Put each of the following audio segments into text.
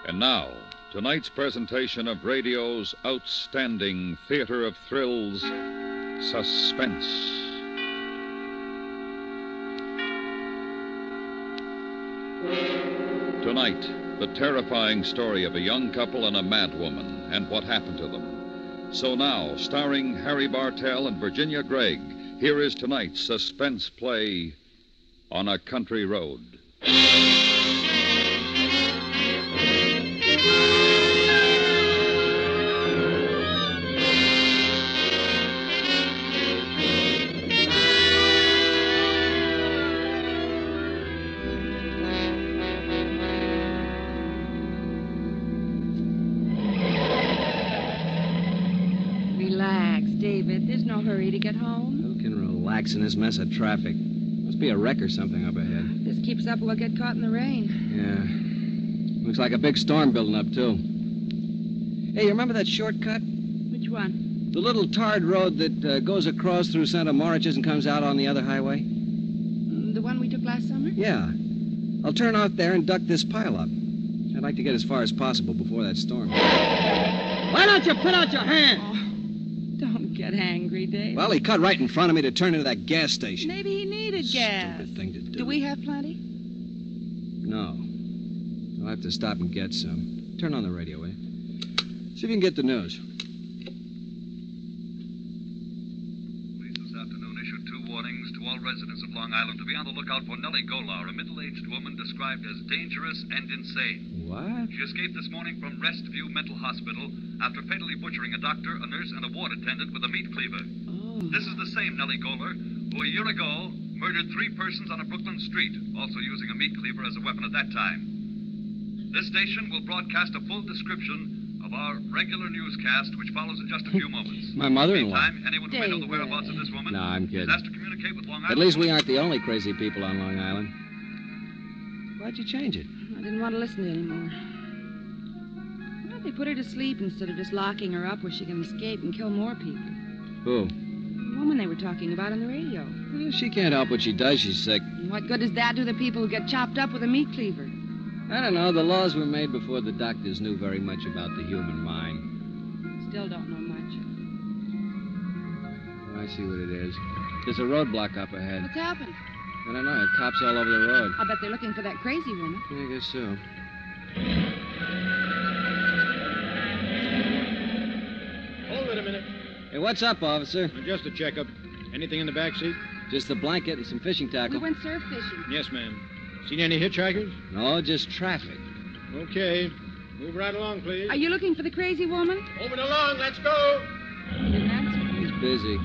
And now, tonight's presentation of radio's outstanding theater of thrills, Suspense. Tonight, the terrifying story of a young couple and a madwoman and what happened to them. So now, starring Harry Bartell and Virginia Gregg, here is tonight's suspense play, On a Country Road. There's no hurry to get home. Who can relax in this mess of traffic? Must be a wreck or something up ahead. If this keeps up, we'll get caught in the rain. Yeah. Looks like a big storm building up, too. Hey, you remember that shortcut? Which one? The little tarred road that goes across through Santa Moriches and comes out on the other highway? The one we took last summer? Yeah. I'll turn off there and duck this pileup. I'd like to get as far as possible before that storm. Why don't you put out your hand? Oh. Don't get angry, Dave. Well, he cut right in front of me to turn into that gas station. Maybe he needed gas. Stupid thing to do. Do we have plenty? No. I'll have to stop and get some. Turn on the radio, will you? See if you can get the news. Police this afternoon issued 2 warnings to all residents of Long Island to be on the lookout for Nellie Golar, a middle-aged woman described as dangerous and insane. What? She escaped this morning from Restview Mental Hospital after fatally butchering a doctor, a nurse, and a ward attendant with a meat cleaver. Oh. This is the same Nellie Golar who a year ago murdered 3 persons on a Brooklyn street, also using a meat cleaver as a weapon at that time. This station will broadcast a full description of our regular newscast, which follows in just a few moments. My mother-in-law. Meantime, anyone who may know the whereabouts of this woman No, I'm is kidding. asked to communicate with Long Island. At least we aren't the only crazy people on Long Island. Why'd you change it? I didn't want to listen anymore. Well, they put her to sleep instead of just locking her up where she can escape and kill more people. Who? The woman they were talking about on the radio. Well, she can't help what she does. She's sick. And what good does that do the people who get chopped up with a meat cleaver? I don't know. The laws were made before the doctors knew very much about the human mind. Still don't know much. Oh, I see what it is. There's a roadblock up ahead. What's happened? I don't know. There are cops all over the road. I bet they're looking for that crazy woman. I guess so. Hold it a minute. Hey, what's up, officer? Just a checkup. Anything in the back seat? Just the blanket and some fishing We tackle. went surf fishing. Yes, ma'am. Seen any hitchhikers? No, just traffic. Okay. Move right along, please. Are you looking for the crazy woman? Moving along. Let's go. He didn't answer. He's busy.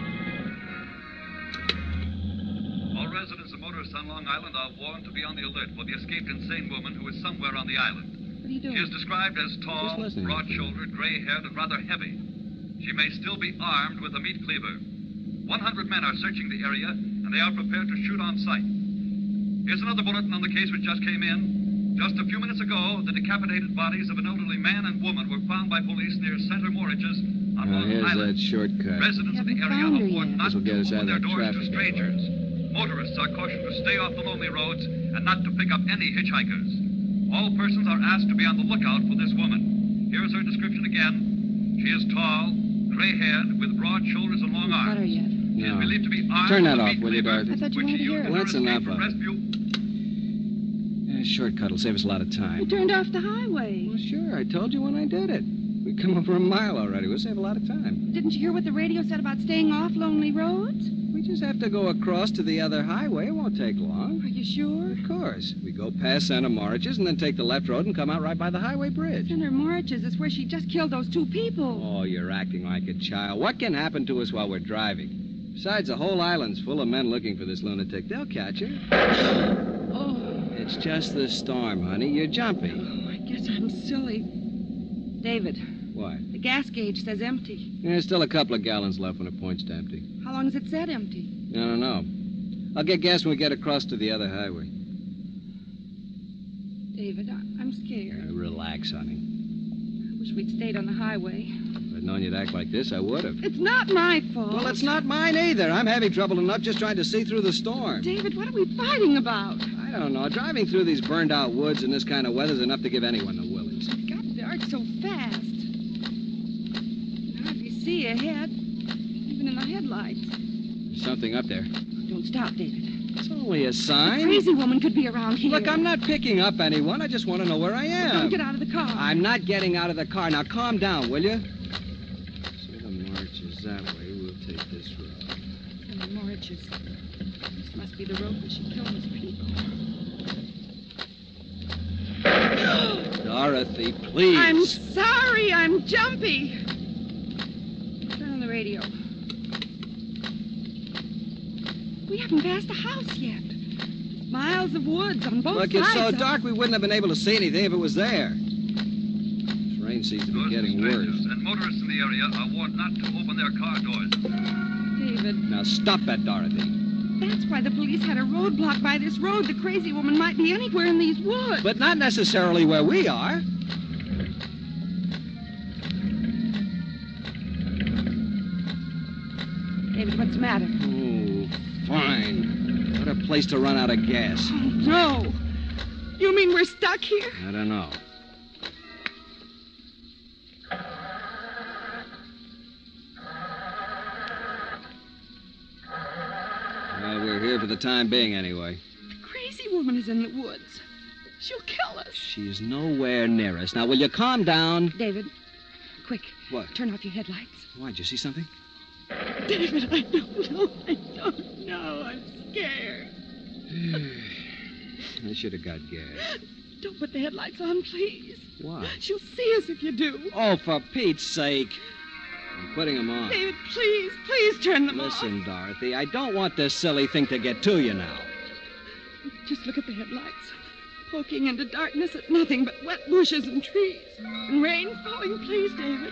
All residents and motorists on Long Island are warned to be on the alert for the escaped insane woman who is somewhere on the island. What are you She doing? is described as tall, Just listening. broad-shouldered, gray-haired, and rather heavy. She may still be armed with a meat cleaver. 100 men are searching the area, and they are prepared to shoot on sight. Here's another bulletin on the case which just came in. Just a few minutes ago, the decapitated bodies of an elderly man and woman were found by police near Santa Moriches on Now, Long here's Island. that shortcut. Residents of the Haven't area found her are warned yet. not This'll to get us out open of their that doors to traffic. strangers. Motorists are cautioned to stay off the lonely roads and not to pick up any hitchhikers. All persons are asked to be on the lookout for this woman. Here is her description again. She is tall, gray-haired, with broad shoulders and long Haven't got her arms. yet. She is No. believed to be armed Turn with that a off, meat will you, cleaver, Dorothy? I thought you which wanted she to hear used it. in Well, her that's escape enough from of it. Restview. Shortcut will save us a lot of You time. turned off the highway. Well, sure. I told you when I did it. We've come over a mile already. We'll save a lot of time. Didn't you hear what the radio said about staying off lonely roads? We just have to go across to the other highway. It won't take long. Are you sure? Of course. We go past Santa Moriches and then take the left road and come out right by the highway bridge. Santa Moriches is where she just killed those 2 people. Oh, you're acting like a child. What can happen to us while we're driving? Besides, the whole island's full of men looking for this lunatic. They'll catch her. Oh, It's just the storm, honey. You're jumpy. I guess I'm silly. David, What? the gas gauge says empty. There's still a couple of gallons left when it points to empty. How long has it said empty? I don't know. I'll get gas when we get across to the other highway. David, I'm scared. Relax, honey. I wish we'd stayed on the highway. If I'd known you'd act like this, I would have. It's not my fault. Well, it's not mine either. I'm having trouble enough just trying to see through the storm. David, what are we fighting about? I don't know. Driving through these burned-out woods in this kind of weather's enough to give anyone the willies. dark so fast. You can hardly see ahead, even in the headlights. There's something up there. Don't stop, David. It's only a The sign. crazy woman could be around here. Look, I'm not picking up anyone. I just want to know where I am. Don't get out of the car. I'm not getting out of the car. Now, calm down, will you? So the march is that way. We'll take this road. And the marches. This must be the road where she killed those people. Dorothy, please. I'm sorry. I'm jumpy. Turn on the radio. We haven't passed the house yet. Miles of woods on both Look, sides. it's so of- dark we wouldn't have been able to see anything if it was there. This rain seems to be Ghosts getting and worse. strangers and motorists in the area are warned not to open their car doors. David, Now, stop that, Dorothy. that's why the police had a roadblock by this road. The crazy woman might be anywhere in these woods. But not necessarily where we are. David, what's the matter? Oh, fine. What a place to run out of gas. Oh, no. You mean we're stuck here? I don't know. Well, we're here for the time being, anyway. The crazy woman is in the woods. She'll kill us. She's nowhere near us. Now, will you calm down? David, quick. What? Turn off your headlights. Why, did you see something? David, I don't know. I don't know. I'm scared. I should have got gas. Don't put the headlights on, please. Why? She'll see us if you do. Oh, for Pete's sake. I'm putting them on. David, please turn them Listen, Dorothy, I don't want this silly thing to get to you now. off. Just look at the headlights. Poking into darkness at nothing but wet bushes and trees. And rain falling. Please, David.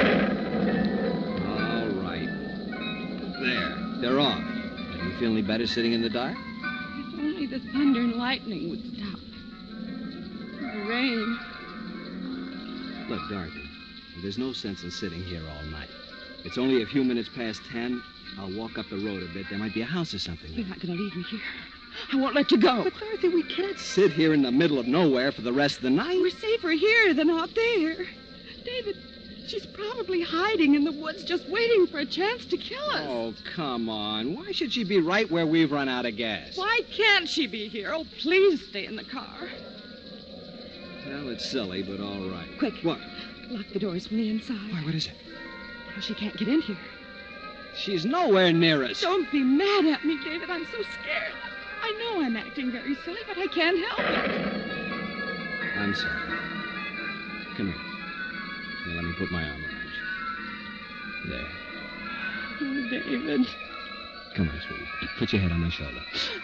All right. There. They're off. Do you feel any better sitting in the dark? If only the thunder and lightning would stop. The rain. Look, Dorothy, there's no sense in sitting here all night. It's only a few minutes past 10. I'll walk up the road a bit. There might be a house or something. You're not going to leave me here. I won't let you go. But, Dorothy, we can't sit here in the middle of nowhere for the rest of the night. We're safer here than out there. David, she's probably hiding in the woods just waiting for a chance to kill us. Oh, come on. Why should she be right where we've run out of gas? Why can't she be here? Oh, please stay in the car. Well, it's silly, but all right. Quick. What? Lock the doors from the inside. Why, what is it? Oh, she can't get in here. She's nowhere near us. Don't be mad at me, David. I'm so scared. I know I'm acting very silly, but I can't help it. I'm sorry. Come here. Now, let me put my arm around you. There. Oh, David. Come on, sweetie. Put your head on my shoulder.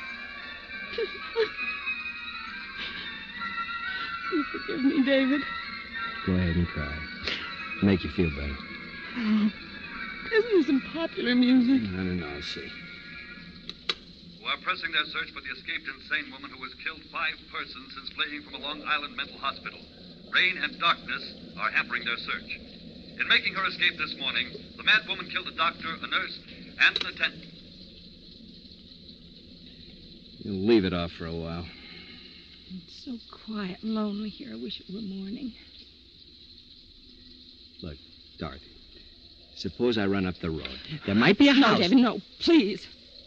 You forgive me, David. Go ahead and cry. Make you feel better. Oh, isn't there some popular music? I don't know. I'll see. Who are pressing their search for the escaped insane woman who has killed 5 persons since fleeing from a Long Island mental hospital. Rain and darkness are hampering their search. In making her escape this morning, the mad woman killed a doctor, a nurse, and an attendant. You'll leave it off for a while. It's so quiet and lonely here. I wish it were morning. Look, Dorothy, suppose I run up the road. There might be a house. No, David, no. Please.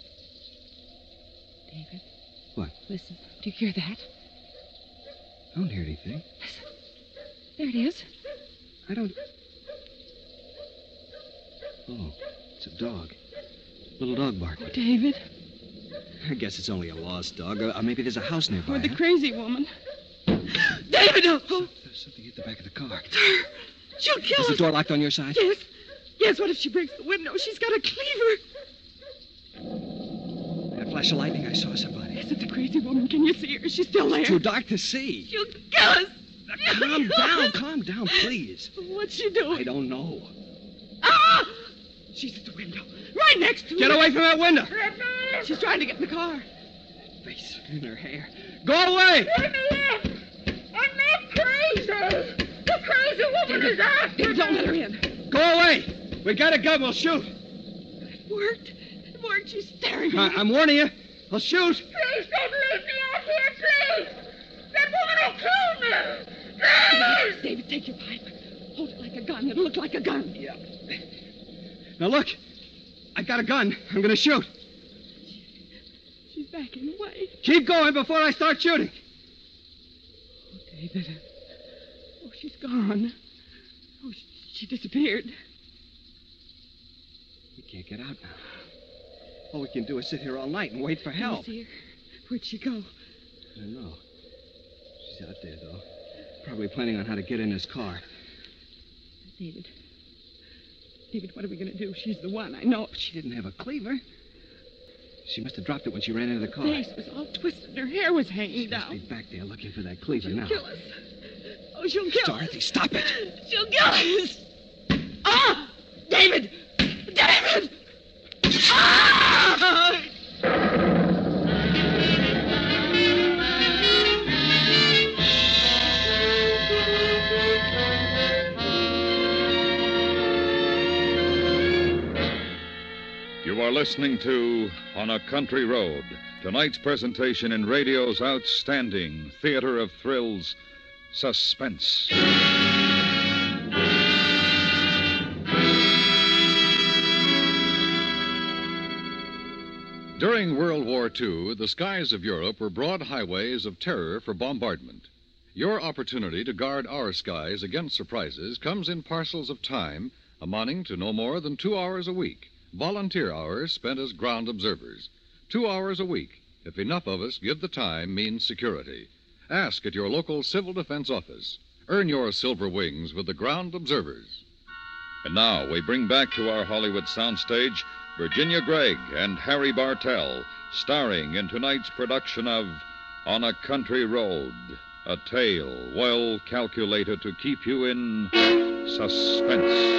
David. What? Listen. Do you hear that? I don't hear anything. Listen. There it is. I don't... Oh, it's a dog. Little dog barking. David. I guess it's only a lost dog. Or maybe there's a house nearby. Or the huh? crazy woman. David! Oh, There's something at the back of the car. she'll kill Is us. the door locked on your side? Yes. Yes, what if she breaks the window? She's got a cleaver. That flash of lightning, I saw somebody. Is it the crazy woman? Can you see her? She's still there. Too dark to see. She'll kill us. Calm down, please. What's she doing? I don't know. Ah! She's at the window. Right next to me. Get away from that window. She's trying to get in the car. Face in her hair. Go away! Let me in. I'm not crazy. The crazy woman is after me. Don't let her in. Go away! We got a gun, we'll shoot. It worked. It worked. She's staring at me. I'm warning you. I'll shoot. Please don't leave me out here, please. That woman will kill me. Please. David, take your pipe. Now, look. I got a gun. I'm going to shoot. She's backing away. Keep going before I start shooting. Oh, David. Oh, she's gone. Oh, she disappeared. We can't get out now. All we can do is sit here all night and wait for help. See her? Where'd she go? I don't know. She's out there, though. Probably planning on how to get in his car. David. David, what are we going to do? She's the one. I know. She didn't have a cleaver. She must have dropped it when she ran into the car. Her face was all twisted. Her hair was hanging She must down. be back there looking for that cleaver She'll now. kill us. Oh, she'll kill us. Dorothy, stop it. She'll kill us. Ah! David! David! Ah! You are listening to On a Country Road, tonight's presentation in radio's outstanding theater of thrills, Suspense. During World War II, the skies of Europe were broad highways of terror for bombardment. Your opportunity to guard our skies against surprises comes in parcels of time amounting to no more than 2 hours a week. Volunteer hours spent as ground observers. 2 hours a week, if enough of us give the time, means security. Ask at your local civil defense office. Earn your silver wings with the ground observers. And now we bring back to our Hollywood soundstage Virginia Gregg and Harry Bartell, starring in tonight's production of On a Country Road, a tale well calculated to keep you in suspense.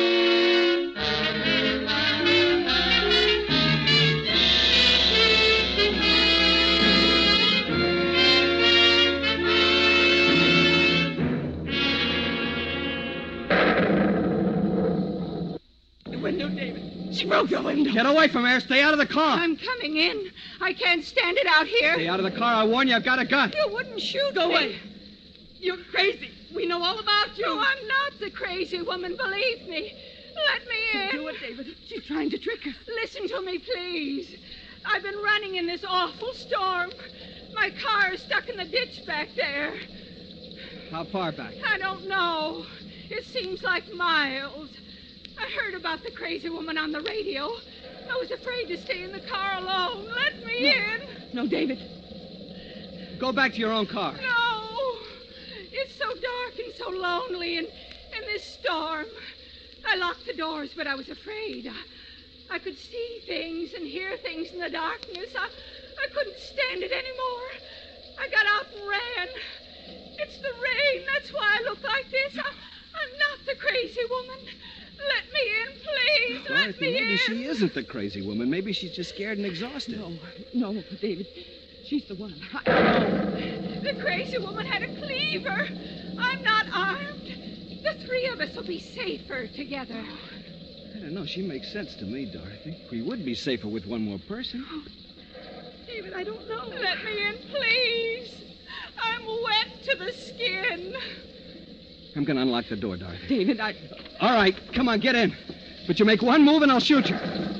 Window, David. She broke the window. Get away from here. Stay out of the car. I'm coming in. I can't stand it out here. Stay out of the car. I warn you, I've got a gun. You wouldn't shoot Go me. away. You're crazy. We know all about you. No, I'm not the crazy woman. Believe me. Let me in. Do it, David. She's trying to trick us. Listen to me, please. I've been running in this awful storm. My car is stuck in the ditch back there. How far back? I don't know. It seems like miles. I heard about the crazy woman on the radio. I was afraid to stay in the car alone. Let me in. No, David. Go back to your own car. No. It's so dark and so lonely in this storm. I locked the doors, but I was afraid. I could see things and hear things in the darkness. I couldn't stand it anymore. I got out and ran. It's the rain. That's why I look like this. I'm not the crazy woman. Let me in, please. Let me maybe in. she isn't the crazy woman. Maybe she's just scared and exhausted. No, David. She's the one. I know. The crazy woman had a cleaver. I'm not armed. The three of us will be safer together. I don't know. She makes sense to me, Dorothy. We would be safer with one more person. David, I don't know. Let me in, please. I'm wet to the skin. I'm going to unlock the door, Dorothy. David, All right, come on, get in. But you make one move and I'll shoot you.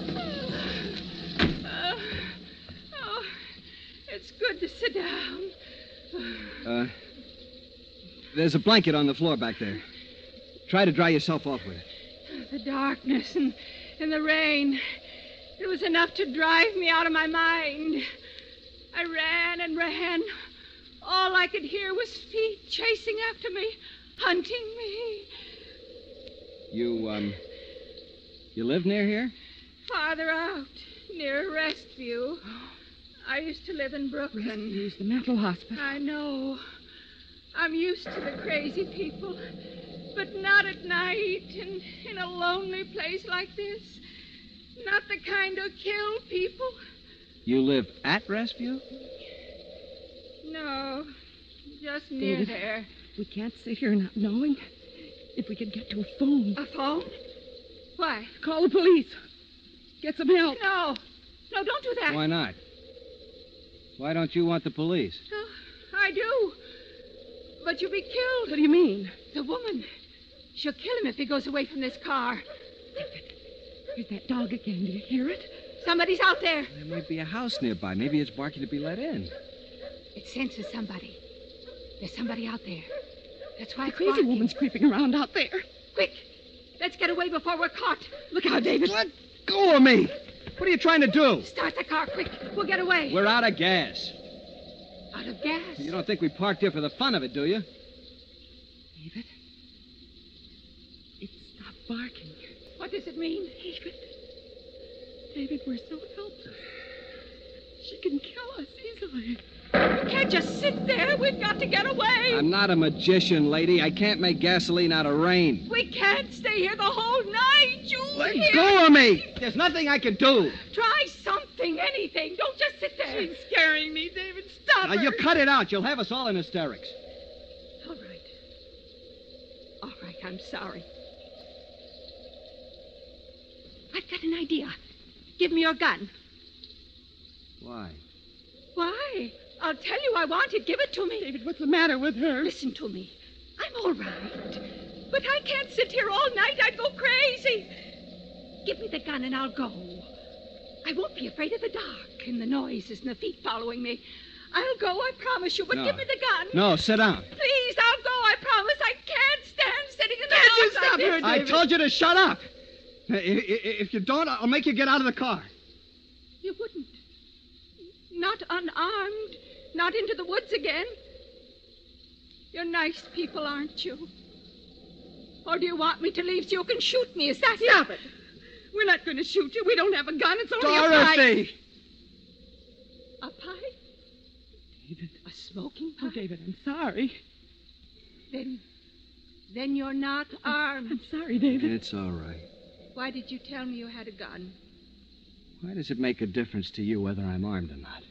It's good to sit down. There's a blanket on the floor back there. Try to dry yourself off with it. The darkness and the rain. It was enough to drive me out of my mind. I ran and ran. All I could hear was feet chasing after me, hunting me. You live near here? Farther out, near Restview. I used to live in Brooklyn. Use the mental hospital. I know. I'm used to the crazy people, but not at night and in a lonely place like this. Not the kind who kill people. You live at Restview? No, just near David. there. We can't sit here not knowing. If we could get to a phone. A phone? Why? Call the police. Get some help. No, don't do that. Why not? Why don't you want the police? Oh, I do. But you'll be killed. What do you mean? The woman. She'll kill him if he goes away from this car. There's that dog again. Do you hear it? Somebody's out there. There might be a house nearby. Maybe it's barking to be let in. It senses somebody. There's somebody out there. That's why The it's crazy barking. woman's creeping around out there. Quick! Let's get away before we're caught. Look out, David. Let go of me! What are you trying to do? Start the car, quick. We'll get away. We're out of gas. Out of gas. You don't think we parked here for the fun of it, do you? David? It stopped barking. What does it mean? David. David, we're so helpless. She can kill us easily. We can't just sit there. We've got to get away. I'm not a magician, lady. I can't make gasoline out of rain. We can't stay here the whole night. You Let hear go me? of me! There's nothing I can do. Try something, anything. Don't just sit there. She's scaring me, David. Stop Now, her. you cut it out. You'll have us all in hysterics. All right. All right, I'm sorry. I've got an idea. Give me your gun. Why? Why? I'll tell you I want it. Give it to me. David, what's the matter with her? Listen to me. I'm all right. But I can't sit here all night. I'd go crazy. Give me the gun and I'll go. I won't be afraid of the dark and the noises and the feet following me. I'll go, I promise you, but No. give me the gun. No, sit down. Please, I'll go, I promise. I can't stand sitting in the Can't you dark like stop this. her, I David? told you to shut up. If you don't, I'll make you get out of the car. You wouldn't. Not unarmed. Not into the woods again. You're nice people, aren't you? Or do you want me to leave so you can shoot me? Is that Stop it. We're not going to shoot you. We don't have a gun. It's only a pipe. Dorothy! A pipe? David. A smoking Oh, pipe? David, I'm sorry. Then you're not armed. I'm sorry, David. It's all right. Why did you tell me you had a gun? Why does it make a difference to you whether I'm armed or not?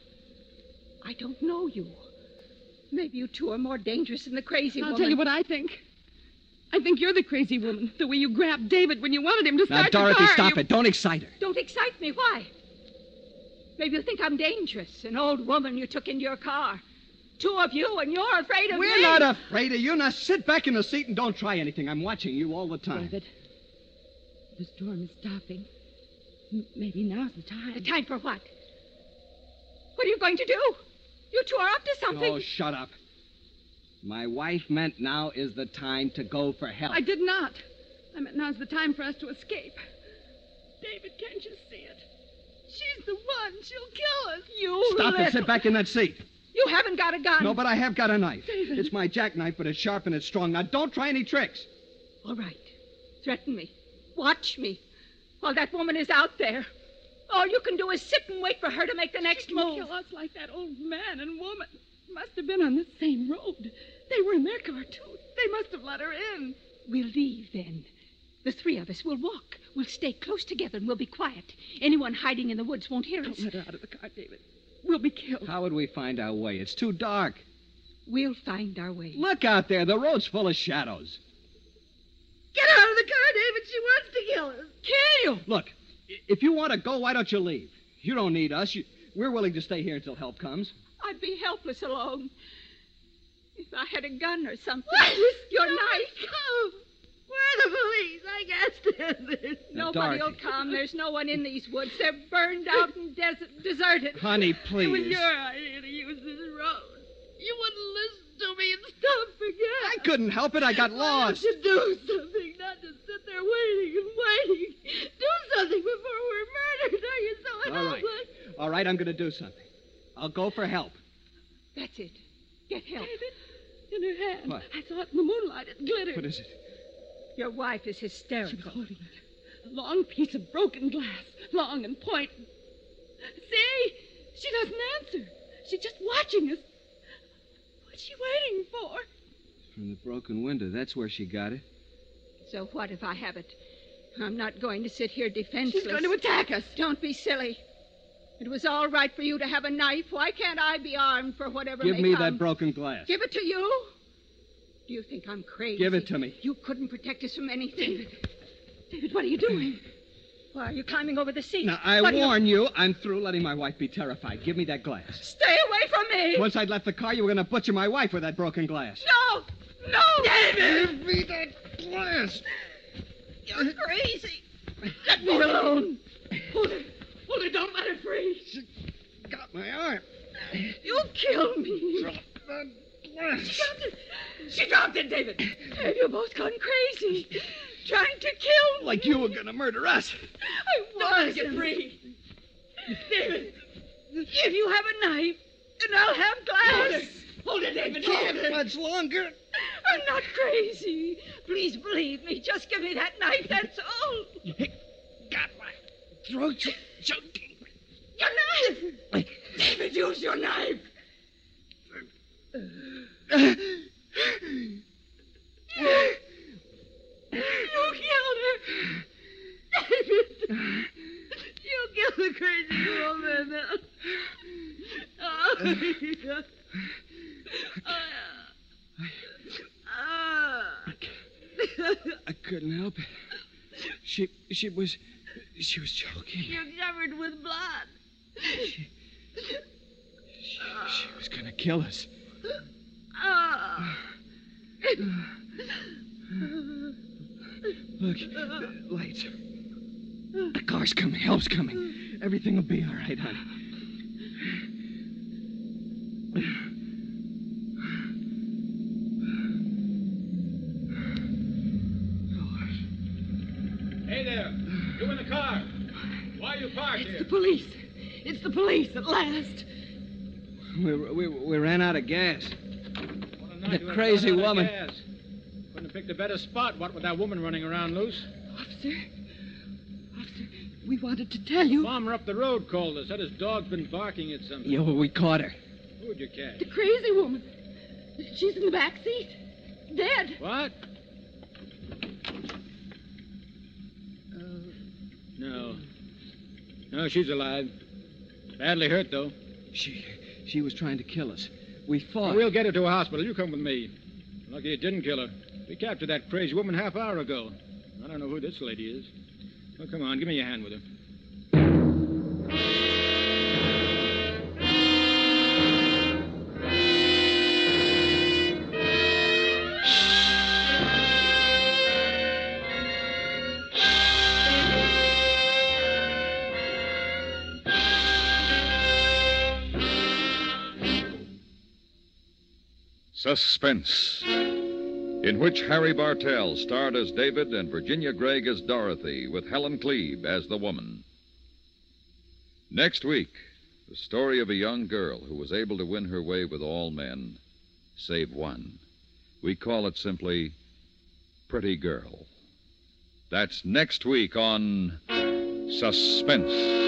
I don't know you. Maybe you two are more dangerous than the crazy I'll woman. tell you what I think. I think you're the crazy woman. The way you grabbed David when you wanted him to Now, start Dorothy, the car. stop it. Don't excite her. Don't excite me. Why? Maybe you think I'm dangerous. An old woman you took into your car. Two of you, and you're afraid of me. We're not afraid of you. Now, sit back in the seat and don't try anything. I'm watching you all the time. David, the storm is stopping. Maybe now's the time. The time for what? What are you going to do? You two are up to something. Oh, shut up. My wife meant now is the time to go for help. I did not. I meant now's the time for us to escape. David, can't you see it? She's the one. She'll kill us. You Stop and little- sit back in that seat. You haven't got a gun. No, but I have got a knife. David. It's my jackknife, but it's sharp and it's strong. Now, don't try any tricks. All right. Threaten me. Watch me. While that woman is out there. All you can do is sit and wait for her to make the next She move. can kill us like that old man and woman. Must have been on the same road. They were in their car, too. They must have let her in. We'll leave then. The three of us will walk. We'll stay close together and we'll be quiet. Anyone hiding in the woods won't hear us. Don't let her out of the car, David. We'll be killed. How would we find our way? It's too dark. We'll find our way. Look out there. The road's full of shadows. Get out of the car, David. She wants to kill us. Kill you! Look, if you want to go, why don't you leave? You don't need us. We're willing to stay here until help comes. I'd be helpless alone. If I had a gun or something. Your knife. Come. We're the police. I can't stand this. Now, Nobody will Dorothy. come. There's no one in these woods. They're burned out and deserted. Honey, It was please. your idea to use this road. You wouldn't listen to me and stop again. I couldn't help it. I got Why lost. don't you do something, not just sit there waiting and waiting. Do something before we're murdered. Are you so All right. helpless? All right, I'm going to do something. I'll go for help. That's it. Get help. David, in her hand. What? I saw it in the moonlight. It glittered. What is it? Your wife is She was hysterical. holding it. A long piece of broken glass. Long and pointed. See? She doesn't answer. She's just watching us. What's she waiting for? From the broken window. That's where she got it. So what if I have it? I'm not going to sit here defenseless. She's going to attack us. Don't be silly. It was all right for you to have a knife. Why can't I be armed for whatever Give may me come? that broken glass. Give it to you? Do you think I'm crazy? Give it to me. You couldn't protect us from anything. David, what are you doing? Why are you climbing over the seat? Now, I What do you- warn you, I'm through letting my wife be terrified. Give me that glass. Stay away from me! Once I'd left the car, you were going to butcher my wife with that broken glass. No! No! Give me that glass. You're crazy. Let me alone. Hold it. Hold it. Don't let it free. She got my arm. You'll kill me. She dropped it, David. Have you both gone crazy? Trying to kill me. Like you were going to murder us. I want to get free. David, if you have a knife, then I'll have glass. Hold it, David. Hold it. Much longer. I'm not crazy. Please believe me. Just give me that knife, that's all. Got my throat choking. Your knife! David, use your knife. You killed her. David, you killed the crazy woman. I couldn't help it. She was choking. You're covered with blood. She was gonna kill us. Look, the lights. The car's coming. Help's coming. Everything will be all right, honey. Hey there. You in the car. Why are you parked It's here? the police. It's the police at last. We ran out of gas. What a night The to have crazy run out of woman. gas. Couldn't have picked a better spot, what with that woman running around loose. Officer, we wanted to tell you. Farmer up the road called us. Said his dog's been barking at something. Yeah, well, we caught her. Who'd you catch? The crazy woman. She's in the back seat. Dead. What? No. No, she's alive. Badly hurt, though. She was trying to kill us. We fought. Well, we'll get her to a hospital. You come with me. Lucky it didn't kill her. We captured that crazy woman half-hour ago. I don't know who this lady is. Well, come on, give me your hand with her. Suspense, in which Harry Bartell starred as David and Virginia Gregg as Dorothy, with Helen Klebe as the woman. Next week, the story of a young girl who was able to win her way with all men, save one. We call it simply Pretty Girl. That's next week on Suspense.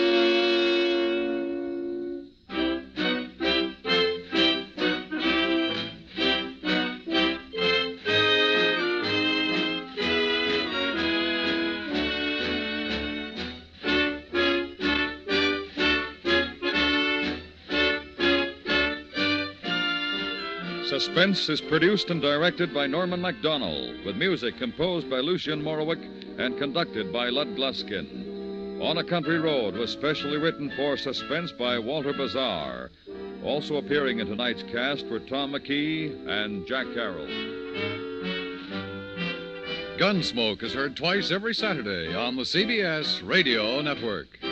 Suspense is produced and directed by Norman MacDonald, with music composed by Lucien Morawick and conducted by Lud Gluskin. On a Country Road was specially written for Suspense by Walter Bazar. Also appearing in tonight's cast were Tom McKee and Jack Carroll. Gunsmoke is heard twice every Saturday on the CBS Radio Network.